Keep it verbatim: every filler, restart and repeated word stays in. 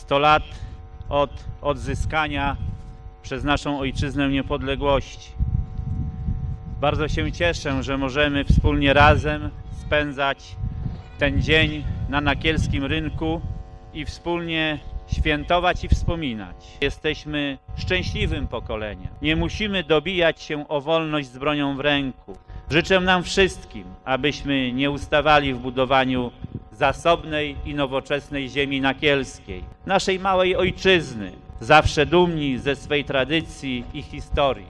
sto lat od odzyskania przez naszą ojczyznę niepodległości. Bardzo się cieszę, że możemy wspólnie razem spędzać ten dzień na Nakielskim Rynku i wspólnie świętować i wspominać. Jesteśmy szczęśliwym pokoleniem. Nie musimy dobijać się o wolność z bronią w ręku. Życzę nam wszystkim, abyśmy nie ustawali w budowaniu zasobnej i nowoczesnej ziemi nakielskiej, naszej małej ojczyzny, zawsze dumni ze swej tradycji i historii.